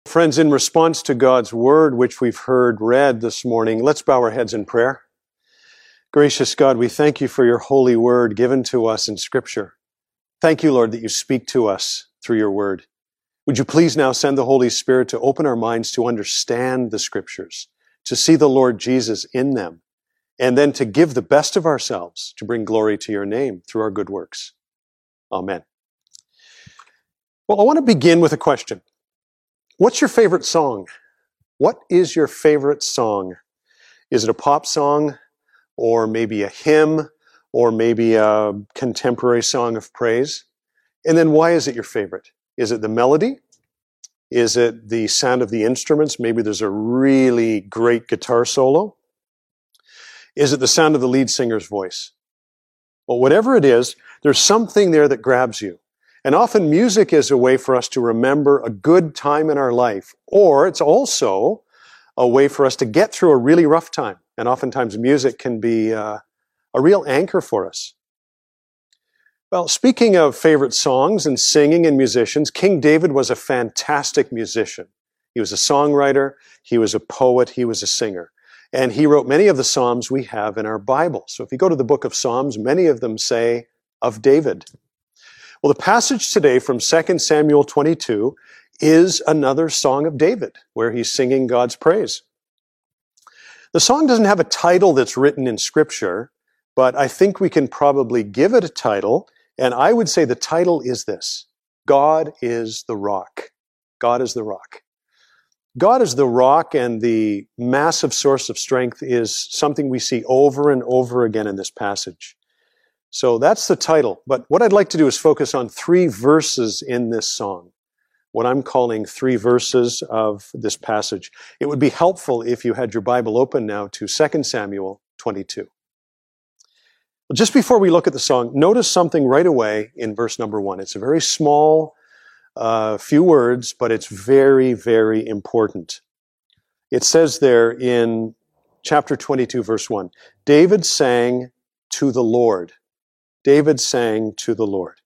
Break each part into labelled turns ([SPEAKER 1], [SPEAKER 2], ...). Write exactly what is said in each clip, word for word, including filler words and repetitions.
[SPEAKER 1] Friends, in response to God's word, which we've heard read this morning, let's bow our heads in prayer. Gracious God, we thank you for your holy word given to us in Scripture. Thank you, Lord, that you speak to us through your word. Would you please now send the Holy Spirit to open our minds to understand the Scriptures, to see the Lord Jesus in them, and then to give the best of ourselves to bring glory to your name through our good works. Amen. Well, I want to begin with a question. What's your favorite song? What is your favorite song? Is it a pop song, or maybe a hymn, or maybe a contemporary song of praise? And then why is it your favorite? Is it the melody? Is it the sound of the instruments? Maybe there's a really great guitar solo. Is it the sound of the lead singer's voice? Well, whatever it is, there's something there that grabs you. And often music is a way for us to remember a good time in our life, or it's also a way for us to get through a really rough time. And oftentimes music can be uh, a real anchor for us. Well, speaking of favorite songs and singing and musicians, King David was a fantastic musician. He was a songwriter, he was a poet, he was a singer. And he wrote many of the Psalms we have in our Bible. So if you go to the book of Psalms, many of them say of David. Well, the passage today from Second Samuel twenty-two is another song of David, where he's singing God's praise. The song doesn't have a title that's written in Scripture, but I think we can probably give it a title, and I would say the title is this: God is the Rock. God is the Rock. God is the rock, and the massive source of strength is something we see over and over again in this passage. So that's the title. But what I'd like to do is focus on three verses in this song, what I'm calling three verses of this passage. It would be helpful if you had your Bible open now to Second Samuel twenty-two. Well, just before we look at the song, notice something right away in verse number one. It's a very small uh, few words, but it's very, very important. It says there in chapter twenty-two, verse one, David sang to the Lord. David sang to the Lord.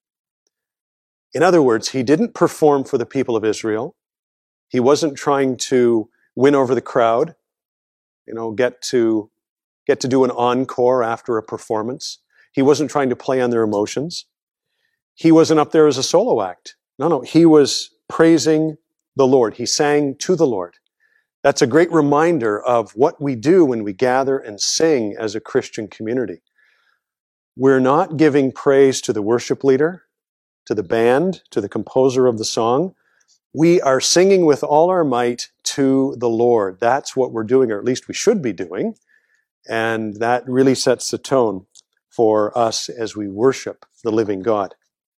[SPEAKER 1] In other words, he didn't perform for the people of Israel. He wasn't trying to win over the crowd, you know, get to, get to do an encore after a performance. He wasn't trying to play on their emotions. He wasn't up there as a solo act. No, no, he was praising the Lord. He sang to the Lord. That's a great reminder of what we do when we gather and sing as a Christian community. We're not giving praise to the worship leader, to the band, to the composer of the song. We are singing with all our might to the Lord. That's what we're doing, or at least we should be doing. And that really sets the tone for us as we worship the living God.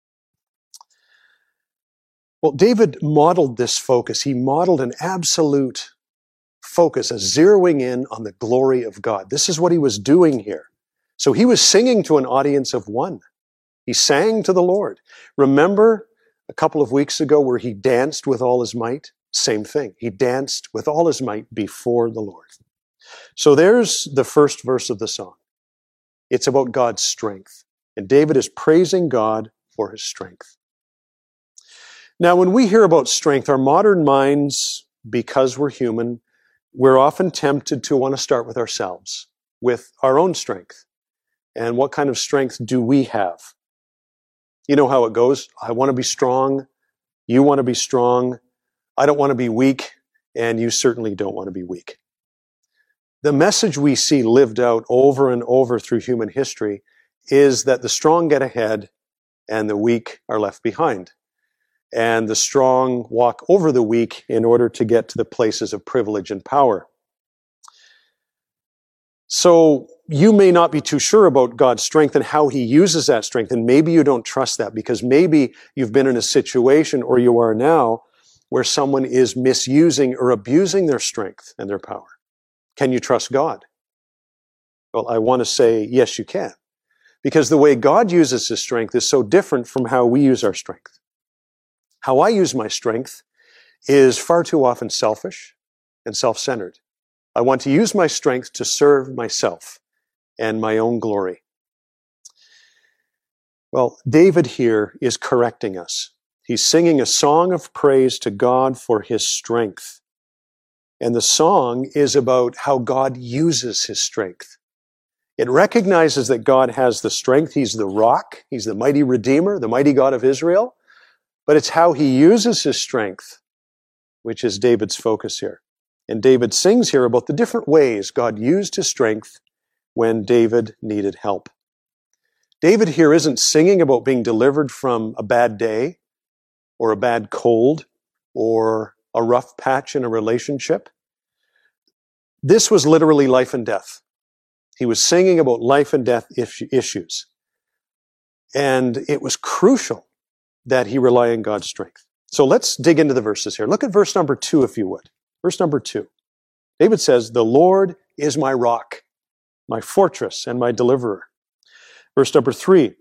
[SPEAKER 1] Well, David modeled this focus. He modeled an absolute focus, a zeroing in on the glory of God. This is what he was doing here. So he was singing to an audience of one. He sang to the Lord. Remember a couple of weeks ago where he danced with all his might? Same thing. He danced with all his might before the Lord. So there's the first verse of the song. It's about God's strength. And David is praising God for his strength. Now, when we hear about strength, our modern minds, because we're human, we're often tempted to want to start with ourselves, with our own strength. And what kind of strength do we have? You know how it goes. I want to be strong. You want to be strong. I don't want to be weak. And you certainly don't want to be weak. The message we see lived out over and over through human history is that the strong get ahead and the weak are left behind. And the strong walk over the weak in order to get to the places of privilege and power. So you may not be too sure about God's strength and how he uses that strength. And maybe you don't trust that because maybe you've been in a situation, or you are now, where someone is misusing or abusing their strength and their power. Can you trust God? Well, I want to say, yes, you can. Because the way God uses his strength is so different from how we use our strength. How I use my strength is far too often selfish and self-centered. I want to use my strength to serve myself and my own glory. Well, David here is correcting us. He's singing a song of praise to God for his strength. And the song is about how God uses his strength. It recognizes that God has the strength. He's the rock. He's the mighty Redeemer, the mighty God of Israel. But it's how he uses his strength, which is David's focus here. And David sings here about the different ways God used his strength when David needed help. David here isn't singing about being delivered from a bad day or a bad cold or a rough patch in a relationship. This was literally life and death. He was singing about life and death issues. And it was crucial that he rely on God's strength. So let's dig into the verses here. Look at verse number two, if you would. Verse number two. David says, "The Lord is my rock, my fortress, and my deliverer." Verse number three.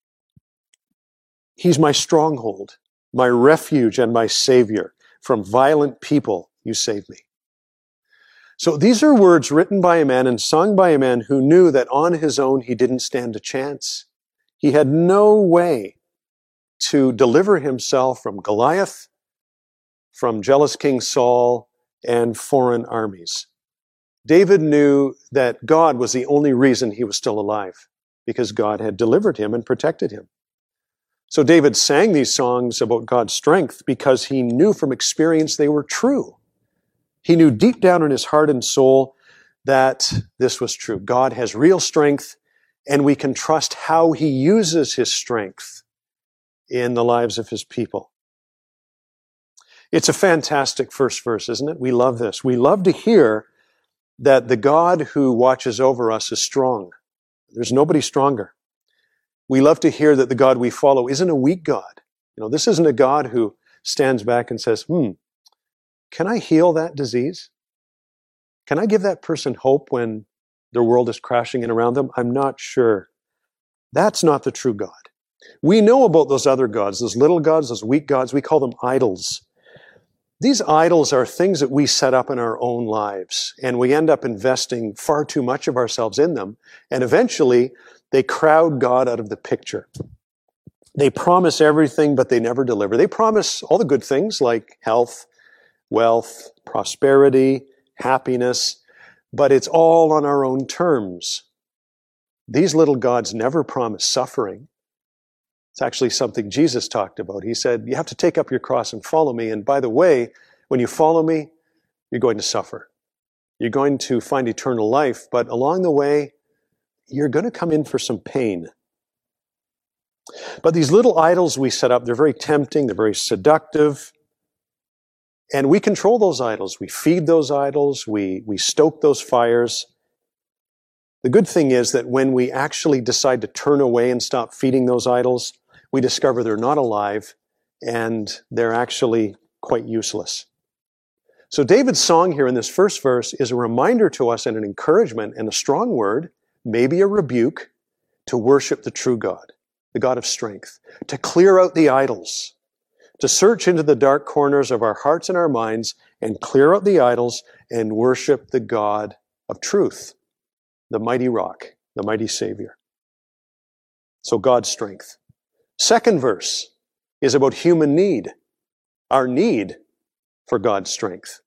[SPEAKER 1] "He's my stronghold, my refuge, and my savior. From violent people you save me." So these are words written by a man and sung by a man who knew that on his own he didn't stand a chance. He had no way to deliver himself from Goliath, from jealous King Saul, and foreign armies. David knew that God was the only reason he was still alive, because God had delivered him and protected him. So David sang these songs about God's strength because he knew from experience they were true. He knew deep down in his heart and soul that this was true. God has real strength, and we can trust how he uses his strength in the lives of his people. It's a fantastic first verse, isn't it? We love this. We love to hear that the God who watches over us is strong. There's nobody stronger. We love to hear that the God we follow isn't a weak God. You know, this isn't a God who stands back and says, hmm, can I heal that disease? Can I give that person hope when their world is crashing in around them? I'm not sure. That's not the true God. We know about those other gods, those little gods, those weak gods. We call them idols. These idols are things that we set up in our own lives, and we end up investing far too much of ourselves in them, and eventually they crowd God out of the picture. They promise everything, but they never deliver. They promise all the good things like health, wealth, prosperity, happiness, but it's all on our own terms. These little gods never promise suffering. It's actually something Jesus talked about. He said, you have to take up your cross and follow me. And by the way, when you follow me, you're going to suffer. You're going to find eternal life, but along the way, you're going to come in for some pain. But these little idols we set up, they're very tempting, they're very seductive, and we control those idols. We feed those idols, we, we stoke those fires. The good thing is that when we actually decide to turn away and stop feeding those idols, we discover they're not alive and they're actually quite useless. So David's song here in this first verse is a reminder to us and an encouragement and a strong word, maybe a rebuke, to worship the true God, the God of strength, to clear out the idols, to search into the dark corners of our hearts and our minds and clear out the idols and worship the God of truth, the mighty rock, the mighty Savior. So God's strength. Second verse is about human need, our need for God's strength.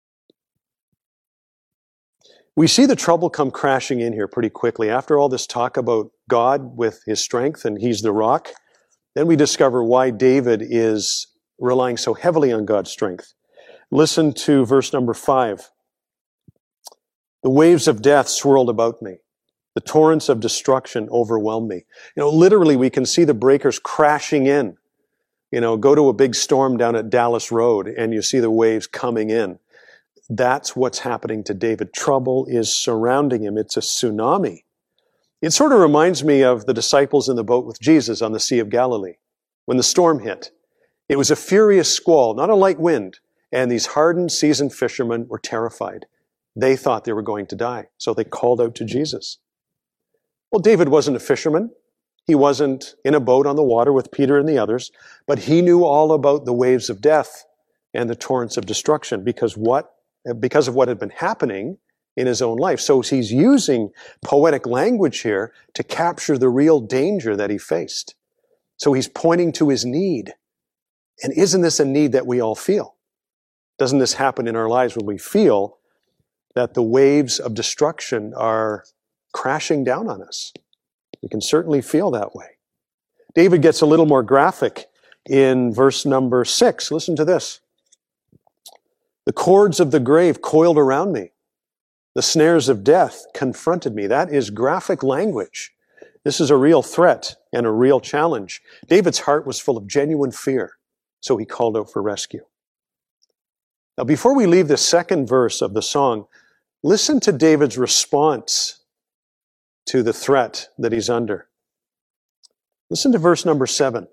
[SPEAKER 1] We see the trouble come crashing in here pretty quickly. After all this talk about God with his strength and he's the rock, then we discover why David is relying so heavily on God's strength. Listen to verse number five. The waves of death swirled about me. The torrents of destruction overwhelmed me. You know, literally we can see the breakers crashing in. You know, go to a big storm down at Dallas Road and you see the waves coming in. That's what's happening to David. Trouble is surrounding him. It's a tsunami. It sort of reminds me of the disciples in the boat with Jesus on the Sea of Galilee. When the storm hit, it was a furious squall, not a light wind, and these hardened, seasoned fishermen were terrified. They thought they were going to die, so they called out to Jesus. Well, David wasn't a fisherman. He wasn't in a boat on the water with Peter and the others, but he knew all about the waves of death and the torrents of destruction because what, because of what had been happening in his own life. So he's using poetic language here to capture the real danger that he faced. So he's pointing to his need. And isn't this a need that we all feel? Doesn't this happen in our lives when we feel that the waves of destruction are crashing down on us? We can certainly feel that way. David gets a little more graphic in verse number six. Listen to this. The cords of the grave coiled around me. The snares of death confronted me. That is graphic language. This is a real threat and a real challenge. David's heart was full of genuine fear, so he called out for rescue. Now, before we leave the second verse of the song, listen to David's response to the threat that he's under. Listen to verse number seven.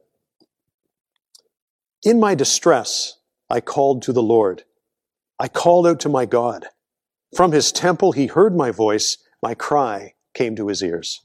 [SPEAKER 1] In my distress, I called to the Lord. I called out to my God. From his temple, he heard my voice. My cry came to his ears.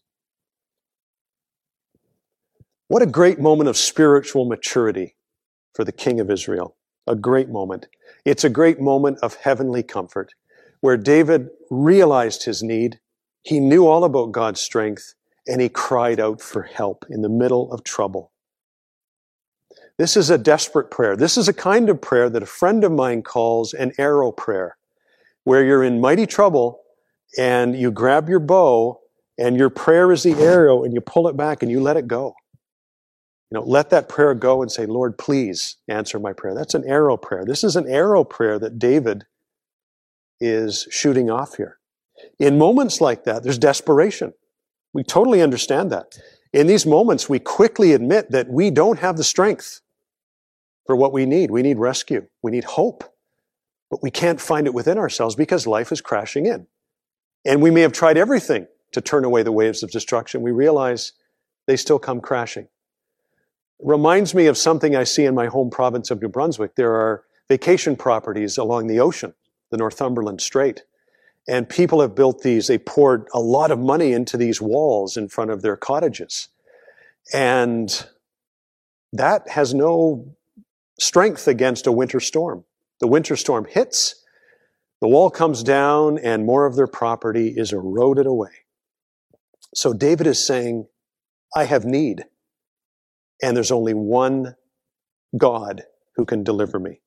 [SPEAKER 1] What a great moment of spiritual maturity for the King of Israel. A great moment. It's a great moment of heavenly comfort where David realized his need. He knew all about God's strength and he cried out for help in the middle of trouble. This is a desperate prayer. This is a kind of prayer that a friend of mine calls an arrow prayer, where you're in mighty trouble and you grab your bow and your prayer is the arrow and you pull it back and you let it go. You know, let that prayer go and say, Lord, please answer my prayer. That's an arrow prayer. This is an arrow prayer that David is shooting off here. In moments like that, there's desperation. We totally understand that. In these moments, we quickly admit that we don't have the strength for what we need. We need rescue. We need hope. But we can't find it within ourselves because life is crashing in. And we may have tried everything to turn away the waves of destruction. We realize they still come crashing. It reminds me of something I see in my home province of New Brunswick. There are vacation properties along the ocean, the Northumberland Strait. And people have built these, they poured a lot of money into these walls in front of their cottages. And that has no strength against a winter storm. The winter storm hits, the wall comes down, and more of their property is eroded away. So David is saying, I have need, and there's only one God who can deliver me.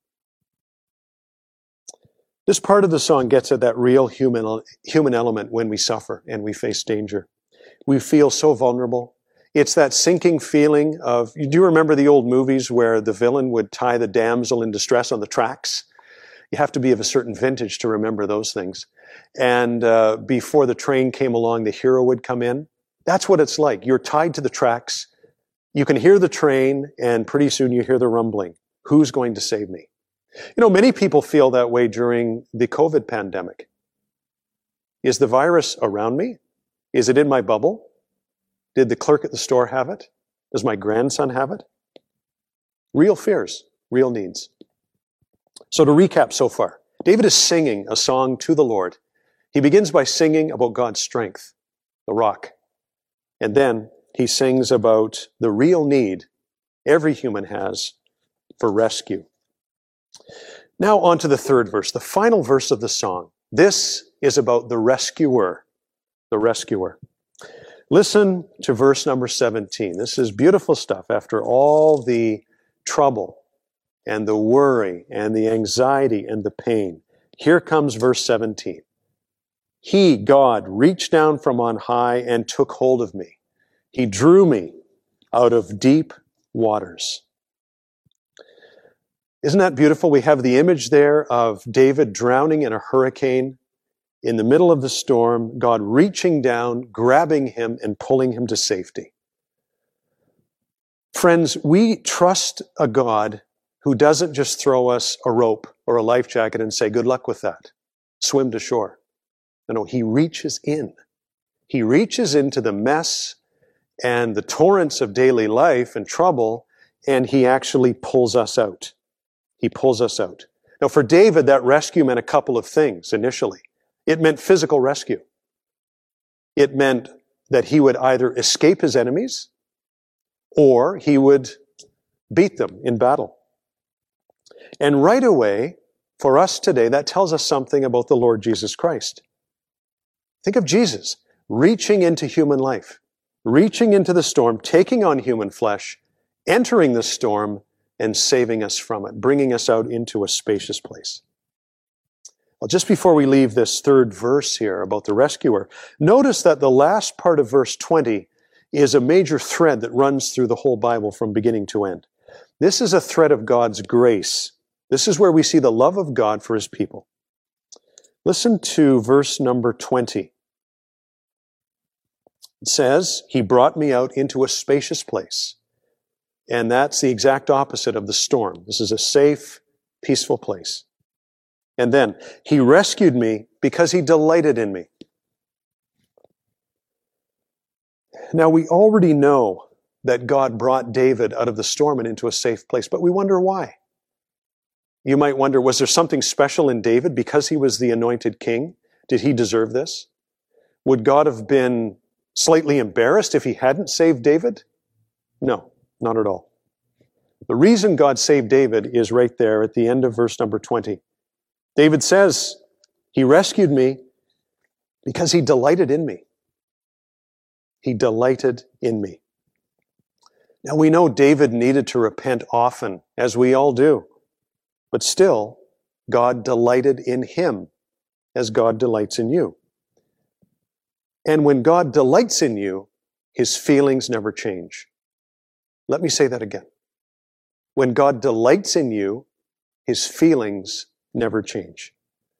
[SPEAKER 1] This part of the song gets at that real human, human element when we suffer and we face danger. We feel so vulnerable. It's that sinking feeling of, you do remember the old movies where the villain would tie the damsel in distress on the tracks? You have to be of a certain vintage to remember those things. And uh, before the train came along, the hero would come in. That's what it's like. You're tied to the tracks. You can hear the train, and pretty soon you hear the rumbling. Who's going to save me? You know, many people feel that way during the COVID pandemic. Is the virus around me? Is it in my bubble? Did the clerk at the store have it? Does my grandson have it? Real fears, real needs. So to recap so far, David is singing a song to the Lord. He begins by singing about God's strength, the rock. And then he sings about the real need every human has for rescue. Now on to the third verse, the final verse of the song. This is about the rescuer, the rescuer. Listen to verse number seventeen. This is beautiful stuff. After all the trouble and the worry and the anxiety and the pain, here comes verse seventeen. He, God, reached down from on high and took hold of me. He drew me out of deep waters. Isn't that beautiful? We have the image there of David drowning in a hurricane. In the middle of the storm, God reaching down, grabbing him, and pulling him to safety. Friends, we trust a God who doesn't just throw us a rope or a life jacket and say, good luck with that. Swim to shore. No, no, he reaches in. He reaches into the mess and the torrents of daily life and trouble, and he actually pulls us out. He pulls us out. Now, for David, that rescue meant a couple of things initially. It meant physical rescue. It meant that he would either escape his enemies or he would beat them in battle. And right away, for us today, that tells us something about the Lord Jesus Christ. Think of Jesus reaching into human life, reaching into the storm, taking on human flesh, entering the storm, and saving us from it, bringing us out into a spacious place. Well, just before we leave this third verse here about the rescuer, notice that the last part of verse twenty is a major thread that runs through the whole Bible from beginning to end. This is a thread of God's grace. This is where we see the love of God for his people. Listen to verse number twenty. It says, he brought me out into a spacious place. And that's the exact opposite of the storm. This is a safe, peaceful place. And then, he rescued me because he delighted in me. Now, we already know that God brought David out of the storm and into a safe place, but we wonder why. You might wonder, was there something special in David because he was the anointed king? Did he deserve this? Would God have been slightly embarrassed if he hadn't saved David? No, not at all. The reason God saved David is right there at the end of verse number twenty. David says, he rescued me because he delighted in me. He delighted in me. Now we know David needed to repent often, as we all do. But still, God delighted in him as God delights in you. And when God delights in you, his feelings never change. Let me say that again. When God delights in you, his feelings never change.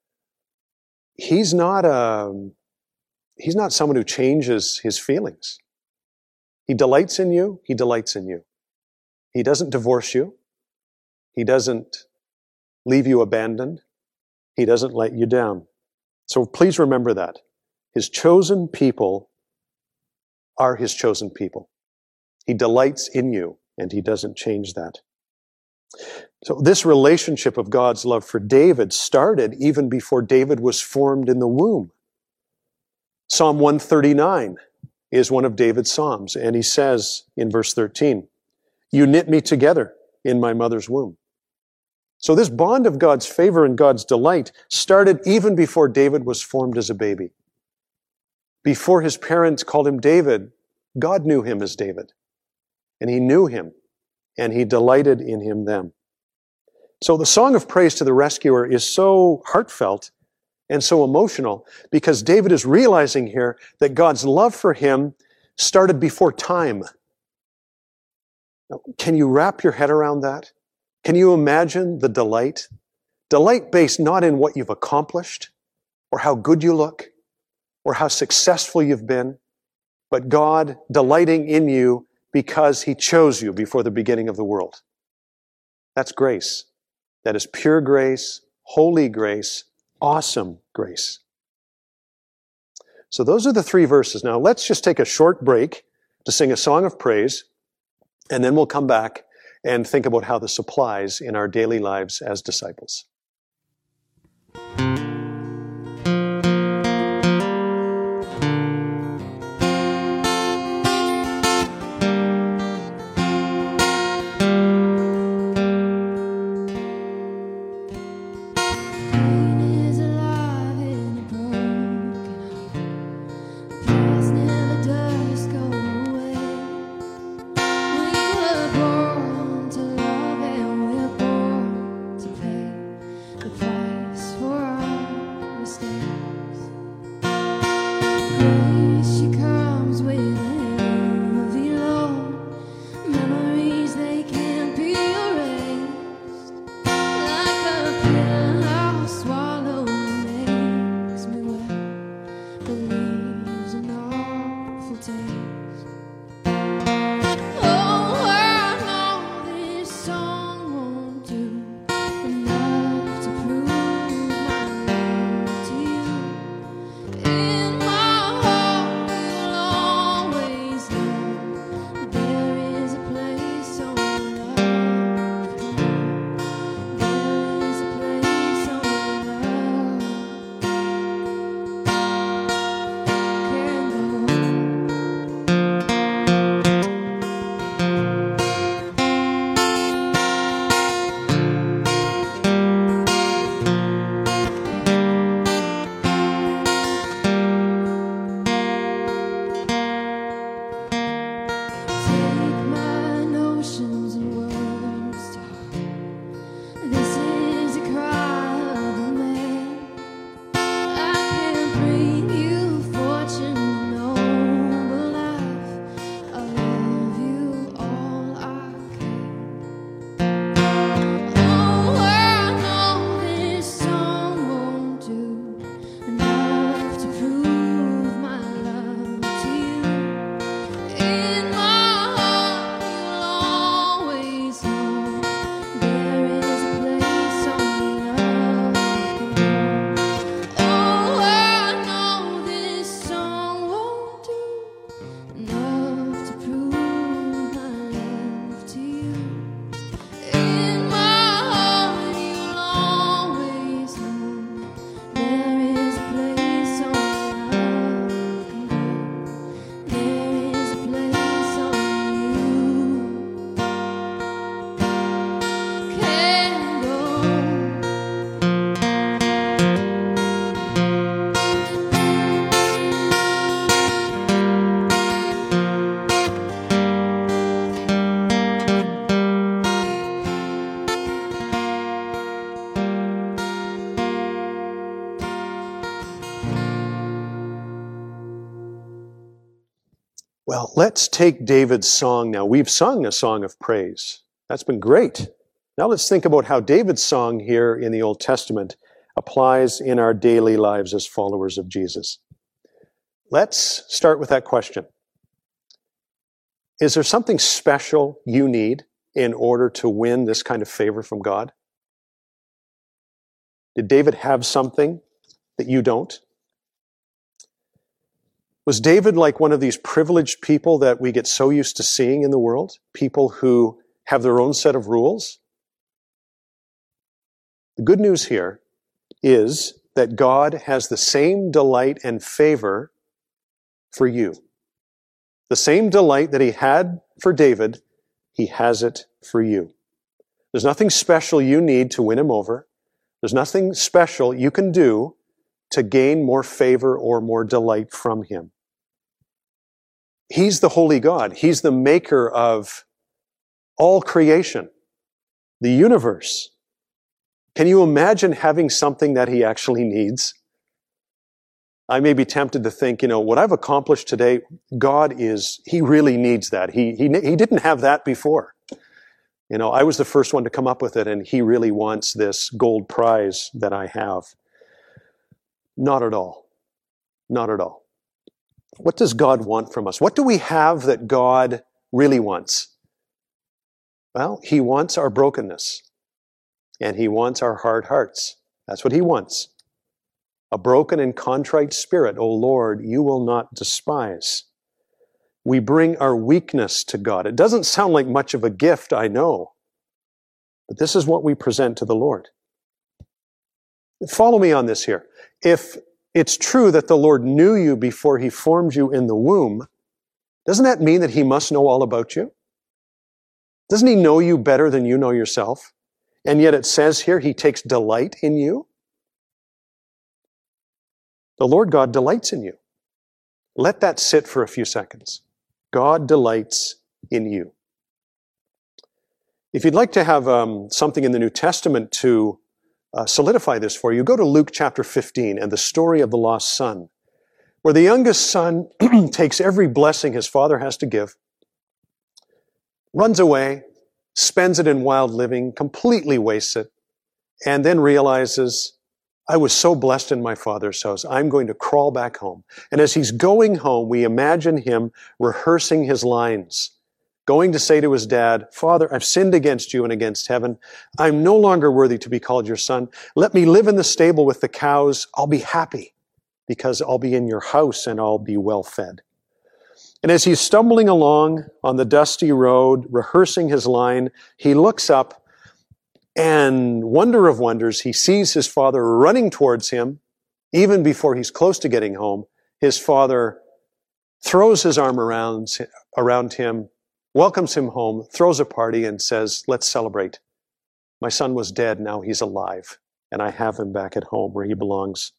[SPEAKER 1] He's not a, he's not someone who changes his feelings. He delights in you, he delights in you. He doesn't divorce you. He doesn't leave you abandoned. He doesn't let you down. So please remember that. His chosen people are his chosen people. He delights in you, and he doesn't change that. So this relationship of God's love for David started even before David was formed in the womb. Psalm one thirty-nine is one of David's psalms, and he says in verse thirteen, "You knit me together in my mother's womb." So this bond of God's favor and God's delight started even before David was formed as a baby. Before his parents called him David, God knew him as David. And he knew him, and he delighted in him then. So the song of praise to the rescuer is so heartfelt and so emotional because David is realizing here that God's love for him started before time. Now, can you wrap your head around that? Can you imagine the delight? Delight based not in what you've accomplished or how good you look or how successful you've been, but God delighting in you because he chose you before the beginning of the world. That's grace. That is pure grace, holy grace, awesome grace. So those are the three verses. Now let's just take a short break to sing a song of praise, and then we'll come back and think about how this applies in our daily lives as disciples.
[SPEAKER 2] The price for us.
[SPEAKER 1] Well, let's take David's song now. We've sung a song of praise. That's been great. Now let's think about how David's song here in the Old Testament applies in our daily lives as followers of Jesus. Let's start with that question. Is there something special you need in order to win this kind of favor from God? Did David have something that you don't? Was David like one of these privileged people that we get so used to seeing in the world? People who have their own set of rules? The good news here is that God has the same delight and favor for you. The same delight that he had for David, he has it for you. There's nothing special you need to win him over. There's nothing special you can do to gain more favor or more delight from him. He's the holy God. He's the maker of all creation, the universe. Can you imagine having something that he actually needs? I may be tempted to think, you know, what I've accomplished today, God is, he really needs that. He, he, he didn't have that before. You know, I was the first one to come up with it, and he really wants this gold prize that I have. Not at all. Not at all. What does God want from us? What do we have that God really wants? Well, he wants our brokenness, and he wants our hard hearts. That's what he wants. A broken and contrite spirit, O Lord, you will not despise. We bring our weakness to God. It doesn't sound like much of a gift, I know, but this is what we present to the Lord. Follow me on this here. If it's true that the Lord knew you before he formed you in the womb, doesn't that mean that he must know all about you? Doesn't he know you better than you know yourself? And yet it says here he takes delight in you. The Lord God delights in you. Let that sit for a few seconds. God delights in you. If you'd like to have um, something in the New Testament to uh, solidify this for you, go to Luke chapter fifteen and the story of the lost son, where the youngest son takes every blessing his father has to give, runs away, spends it in wild living, completely wastes it, and then realizes, I was so blessed in my father's house, I'm going to crawl back home. And as he's going home, we imagine him rehearsing his lines, going to say to his dad, Father, I've sinned against you and against heaven. I'm no longer worthy to be called your son. Let me live in the stable with the cows. I'll be happy because I'll be in your house and I'll be well fed. And as he's stumbling along on the dusty road, rehearsing his line, he looks up, and wonder of wonders, he sees his father running towards him. Even before he's close to getting home, his father throws his arm around, around him, welcomes him home, throws a party, and says, let's celebrate. My son was dead, now he's alive, and I have him back at home where he belongs.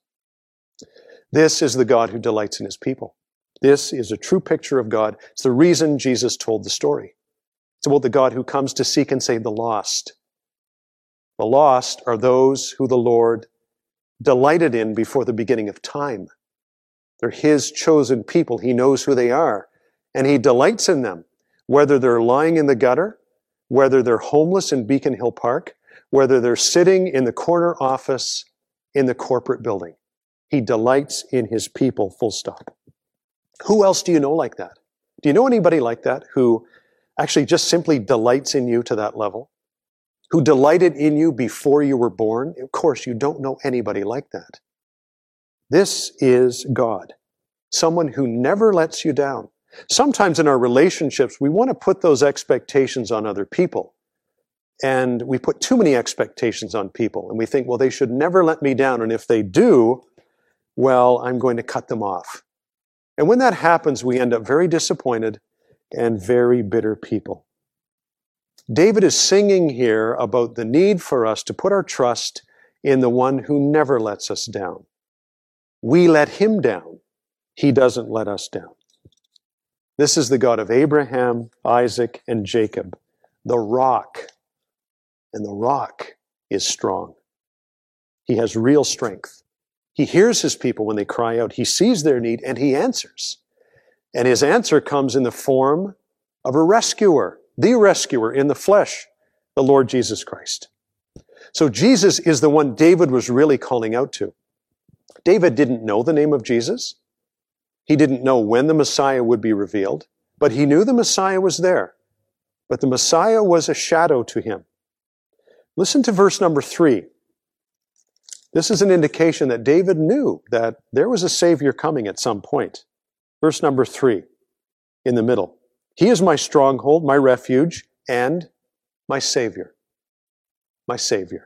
[SPEAKER 1] This is the God who delights in his people. This is a true picture of God. It's the reason Jesus told the story. It's about the God who comes to seek and save the lost. The lost are those who the Lord delighted in before the beginning of time. They're his chosen people. He knows who they are, and he delights in them, whether they're lying in the gutter, whether they're homeless in Beacon Hill Park, whether they're sitting in the corner office in the corporate building. He delights in his people, full stop. Who else do you know like that? Do you know anybody like that who actually just simply delights in you to that level? Who delighted in you before you were born? Of course, you don't know anybody like that. This is God, someone who never lets you down. Sometimes in our relationships, we want to put those expectations on other people. And we put too many expectations on people. And we think, well, they should never let me down. And if they do, well, I'm going to cut them off. And when that happens, we end up very disappointed and very bitter people. David is singing here about the need for us to put our trust in the one who never lets us down. We let him down. He doesn't let us down. This is the God of Abraham, Isaac, and Jacob, the rock. And the rock is strong. He has real strength. He hears his people when they cry out. He sees their need and he answers. And his answer comes in the form of a rescuer, the rescuer in the flesh, the Lord Jesus Christ. So Jesus is the one David was really calling out to. David didn't know the name of Jesus. He didn't know when the Messiah would be revealed, but he knew the Messiah was there. But the Messiah was a shadow to him. Listen to verse number three. This is an indication that David knew that there was a Savior coming at some point. Verse number three, in the middle. He is my stronghold, my refuge, and my Savior. My Savior.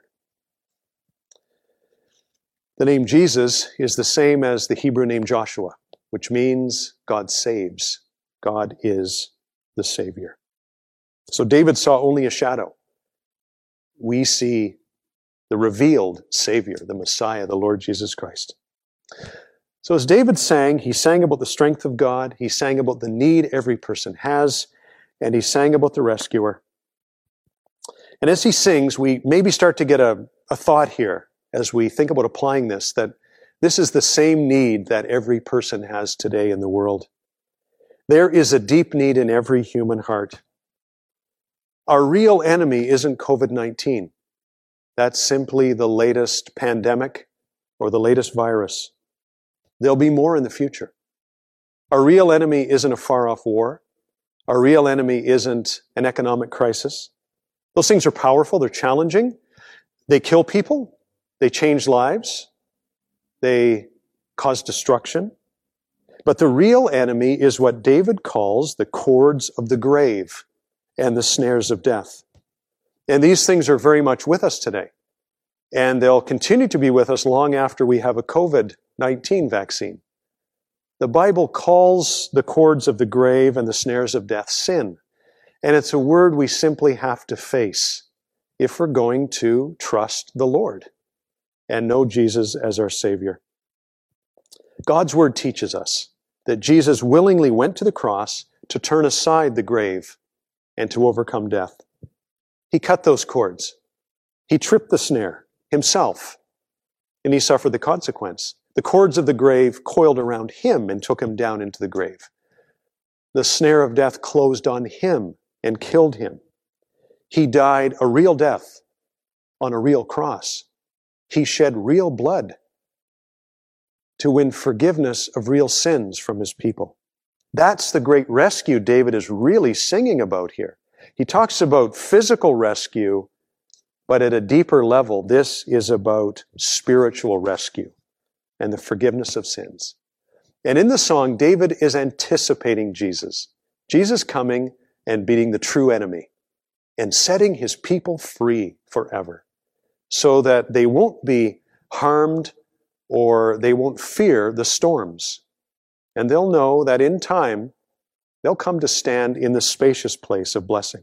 [SPEAKER 1] The name Jesus is the same as the Hebrew name Joshua, which means God saves. God is the Savior. So David saw only a shadow. We see the revealed Savior, the Messiah, the Lord Jesus Christ. So as David sang, he sang about the strength of God, he sang about the need every person has, and he sang about the rescuer. And as he sings, we maybe start to get a, a thought here as we think about applying this, that this is the same need that every person has today in the world. There is a deep need in every human heart. Our real enemy isn't covid nineteen. That's simply the latest pandemic or the latest virus. There'll be more in the future. Our real enemy isn't a far-off war. Our real enemy isn't an economic crisis. Those things are powerful, they're challenging. They kill people, they change lives, they cause destruction. But the real enemy is what David calls the cords of the grave and the snares of death. And these things are very much with us today. And they'll continue to be with us long after we have a covid nineteen vaccine. The Bible calls the cords of the grave and the snares of death sin. And it's a word we simply have to face if we're going to trust the Lord and know Jesus as our Savior. God's word teaches us that Jesus willingly went to the cross to turn aside the grave and to overcome death. He cut those cords. He tripped the snare himself, and he suffered the consequence. The cords of the grave coiled around him and took him down into the grave. The snare of death closed on him and killed him. He died a real death on a real cross. He shed real blood to win forgiveness of real sins from his people. That's the great rescue David is really singing about here. He talks about physical rescue, but at a deeper level, this is about spiritual rescue and the forgiveness of sins. And in the song, David is anticipating Jesus. Jesus coming and beating the true enemy and setting his people free forever so that they won't be harmed or they won't fear the storms. And they'll know that in time, they'll come to stand in the spacious place of blessing.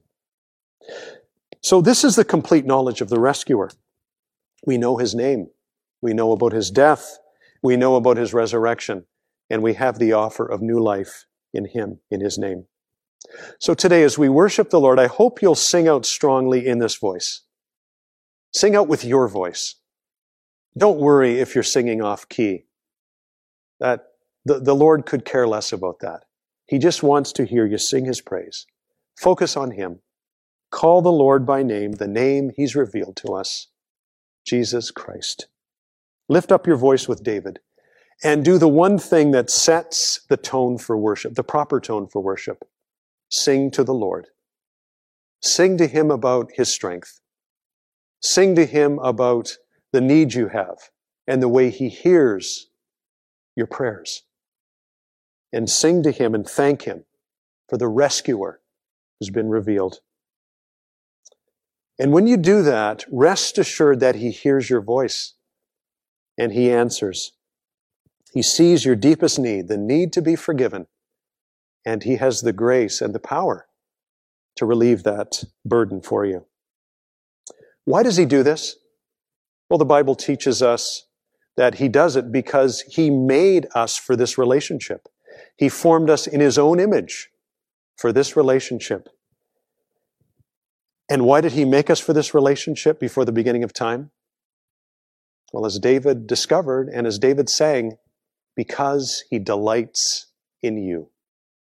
[SPEAKER 1] So this is the complete knowledge of the rescuer. We know his name. We know about his death. We know about his resurrection. And we have the offer of new life in him, in his name. So today, as we worship the Lord, I hope you'll sing out strongly in this voice. Sing out with your voice. Don't worry if you're singing off key. That the, the Lord could care less about that. He just wants to hear you sing his praise. Focus on him. Call the Lord by name, the name he's revealed to us, Jesus Christ. Lift up your voice with David and do the one thing that sets the tone for worship, the proper tone for worship. Sing to the Lord. Sing to him about his strength. Sing to him about the need you have and the way he hears your prayers. And sing to him and thank him for the rescuer who's been revealed. And when you do that, rest assured that he hears your voice and he answers. He sees your deepest need, the need to be forgiven, and he has the grace and the power to relieve that burden for you. Why does he do this? Well, the Bible teaches us that he does it because he made us for this relationship. He formed us in his own image for this relationship. And why did he make us for this relationship before the beginning of time? Well, as David discovered and as David sang, because he delights in you.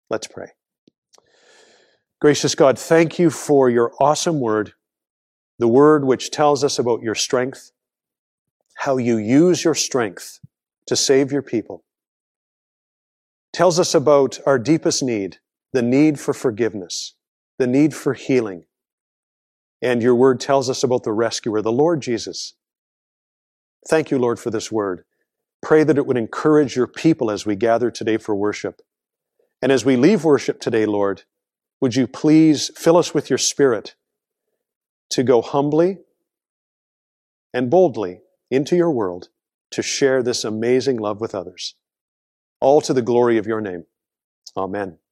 [SPEAKER 1] Let's pray. Gracious God, thank you for your awesome word, the word which tells us about your strength, how you use your strength to save your people. Tells us about our deepest need, the need for forgiveness, the need for healing. And your word tells us about the rescuer, the Lord Jesus. Thank you, Lord, for this word. Pray that it would encourage your people as we gather today for worship. And as we leave worship today, Lord, would you please fill us with your Spirit to go humbly and boldly into your world to share this amazing love with others. All to the glory of your name. Amen.